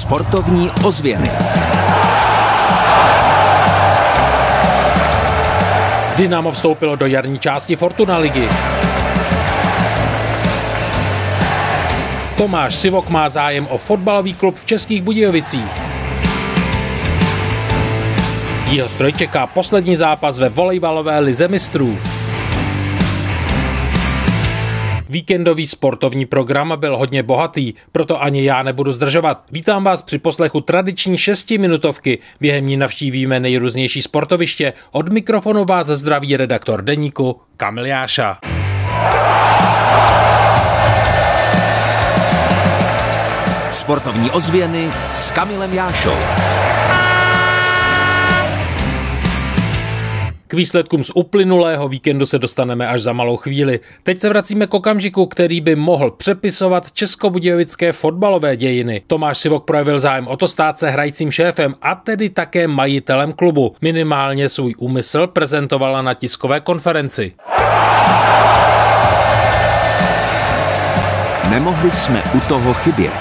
Sportovní ozvěny. Dynamo vstoupilo do jarní části Fortuna ligy. Tomáš Sivok má zájem o fotbalový klub v Českých Budějovicích. Jihostroj čeká poslední zápas ve volejbalové lize mistrů. Víkendový sportovní program byl hodně bohatý, proto ani já nebudu zdržovat. Vítám vás při poslechu tradiční 6minutovky. Během ní navštívíme nejrůznější sportoviště. Od mikrofonu vás zdraví redaktor deníku Kamil Jáša. Sportovní ozvěny s Kamilem Jášou. K výsledkům z uplynulého víkendu se dostaneme až za malou chvíli. Teď se vracíme k okamžiku, který by mohl přepisovat českobudějovické fotbalové dějiny. Tomáš Sivok projevil zájem o to stát se hrajícím šéfem a tedy také majitelem klubu. Minimálně svůj úmysl prezentovala na tiskové konferenci. Nemohli jsme u toho chybět.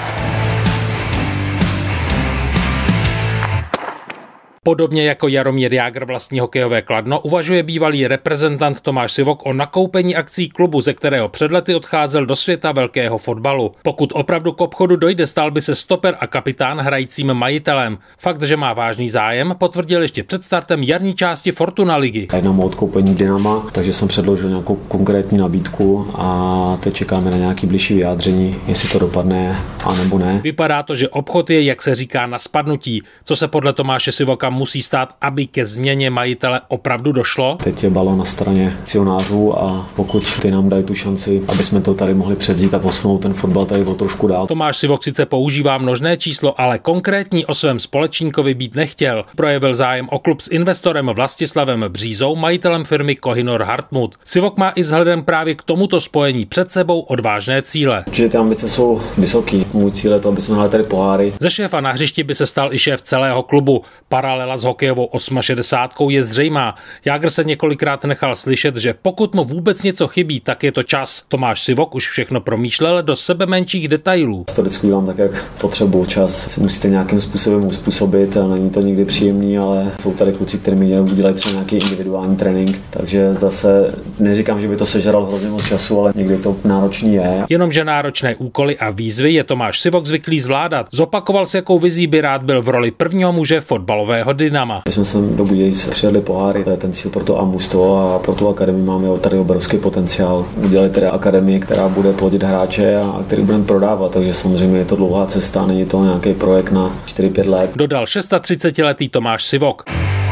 Podobně jako Jaromír Jágr vlastní hokejové Kladno, uvažuje bývalý reprezentant Tomáš Sivok o nakoupení akcí klubu, ze kterého před lety odcházel do světa velkého fotbalu. Pokud opravdu k obchodu dojde, stal by se stoper a kapitán hrajícím majitelem. Fakt, že má vážný zájem, potvrdil ještě před startem jarní části Fortuna ligy. Jednám o odkoupení Dynama, takže jsem předložil nějakou konkrétní nabídku a teď čekáme na nějaký bližší vyjádření, jestli to dopadne a nebo ne. Vypadá to, že obchod je, jak se říká, na spadnutí. Co se podle Tomáše Sivoka musí stát, aby ke změně majitele opravdu došlo? Teď je balon na straně akcionářů a pokud ty nám dají tu šanci, aby jsme to tady mohli převzít a posunout ten fotbal tady o trošku dál. Tomáš Sivok sice používá množné číslo, ale konkrétní o svém společníkovi být nechtěl. Projevil zájem o klub s investorem Vlastislavem Břízou, majitelem firmy Kohinor Hartmut. Sivok má i vzhledem právě k tomuto spojení před sebou odvážné cíle. Určitě ty ambice jsou vysoký. Můj cíl je to, aby jsme hráli tady poháry. Ze šéfa na hřišti by se stal i šéf celého klubu. Paralela s hokejovou 68 je zřejmá. Jágr se několikrát nechal slyšet, že pokud mu vůbec něco chybí, tak je to čas. Tomáš Sivok už všechno promýšlel do sebe menších detailů. To vždycky dělám tak, jak potřebuji. Čas si musíte nějakým způsobem uspůsobit. Není to nikdy příjemný, ale jsou tady kluci, kteří mi udělají třeba nějaký individuální trénink. Takže zase neříkám, že by to sežral hrozně moc času, ale někdy to náročný je. Jenomže náročné úkoly a výzvy je Tomáš Sivok zvyklý zvládat. Zopakoval si, jakou vizí by rád byl v roli prvního muže fotbalového Dynama. My jsme sem do Budějic přijedli poháry, to je ten cíl pro to Amusto a pro tu akademii máme tady obrovský potenciál. Udělali tedy akademii, která bude plodit hráče a který budeme prodávat, takže samozřejmě je to dlouhá cesta, není to nějaký projekt na 4-5 let. Dodal 36letý Tomáš Sivok.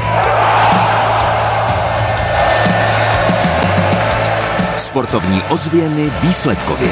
Sportovní ozvěny výsledkově.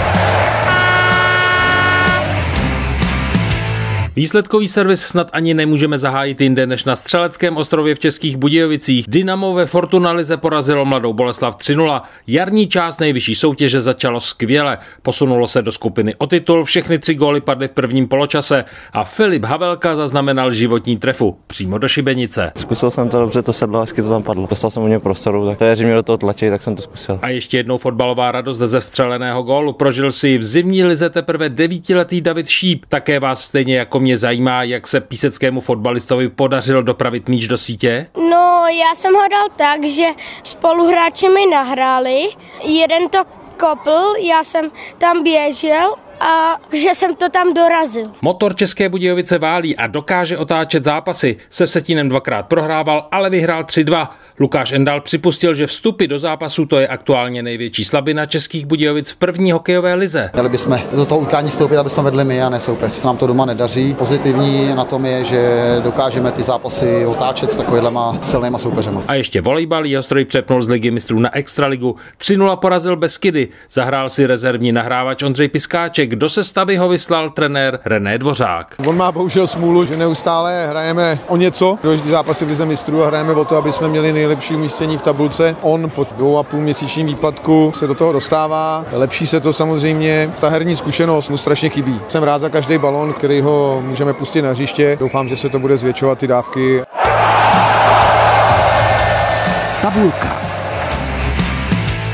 Výsledkový servis snad ani nemůžeme zahájit jinde než na Střeleckém ostrově v Českých Budějovicích. Dynamo ve Fortuna lize porazilo Mladou Boleslav 3-0. Jarní část nejvyšší soutěže začalo skvěle. Posunulo se do skupiny o titul, všechny 3 góly padly v prvním poločase a Filip Havelka zaznamenal životní trefu přímo do šibenice. Zkusil jsem to dobře, to sedlo, hezky to tam padlo. Dostal jsem u něj prostoru, tak kteří mě do toho tlačí, tak jsem to zkusil. A ještě jednou fotbalová radost ze vstřeleného gólu prožil si v zimní lize teprve 9letý David Šíp. Také vás stejně jako mě zajímá, jak se píseckému fotbalistovi podařilo dopravit míč do sítě? No, já jsem ho dal tak, že spoluhráči mi nahráli, jeden to kopl, já jsem tam běžel a že jsem to tam dorazil. Motor České Budějovice válí a dokáže otáčet zápasy. Se Vsetínem 2krát prohrával, ale vyhrál 3-2. Lukáš Endal připustil, že vstupy do zápasu to je aktuálně největší slabina Českých Budějovic v první hokejové lize. Měli bychom do toho utkání stoupit, aby jsme vedli my a ne soupeř. Nám to doma nedaří. Pozitivní na tom je, že dokážeme ty zápasy otáčet s takovýhlema silnýma soupeřema. A ještě volejbal, Jihostroj přepnul z ligy mistrů na extraligu. 3-0 porazil Beskydy. Zahrál si rezervní nahrávač Ondřej Piskáček. Do sestavy ho vyslal trenér René Dvořák. On má bohužel smůlu, že neustále hrajeme o něco. Důležitý zápasy v lize mistrů a hrajeme o to, aby jsme měli nejlepší umístění v tabulce. On po 2,5 měsíčním výpadku se do toho dostává. Lepší se to samozřejmě. Ta herní zkušenost mu strašně chybí. Jsem rád za každý balón, který ho můžeme pustit na hřiště. Doufám, že se to bude zvětšovat ty dávky. Tabulka.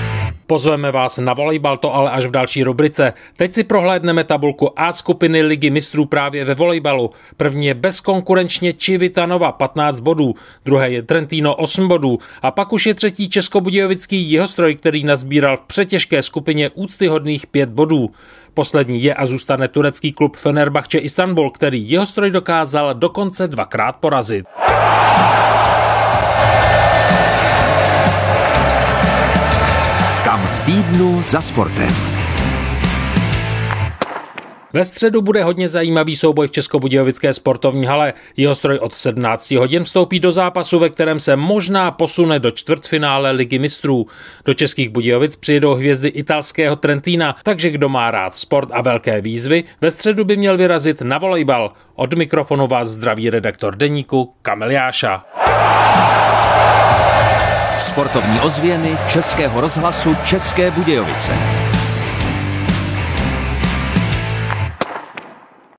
Pozveme vás na volejbal, to ale až v další rubrice. Teď si prohlédneme tabulku A skupiny Ligy mistrů právě ve volejbalu. První je bezkonkurenčně Civitanova 15 bodů, druhé je Trentino 8 bodů a pak už je třetí českobudějovický Jihostroj, který nazbíral v přetěžké skupině úctyhodných 5 bodů. Poslední je a zůstane turecký klub Fenerbahce Istanbul, který Jihostroj dokázal dokonce 2krát porazit. Kam v týdnu za sportem. Ve středu bude hodně zajímavý souboj v Českobudějovické sportovní hale. Jihostroj od 17 hodin vstoupí do zápasu, ve kterém se možná posune do čtvrtfinále Ligy mistrů. Do Českých Budějovic přijedou hvězdy italského Trentína, takže kdo má rád sport a velké výzvy, ve středu by měl vyrazit na volejbal. Od mikrofonu vás zdraví redaktor deníku Kamil Jáša. Sportovní ozvěny Českého rozhlasu České Budějovice.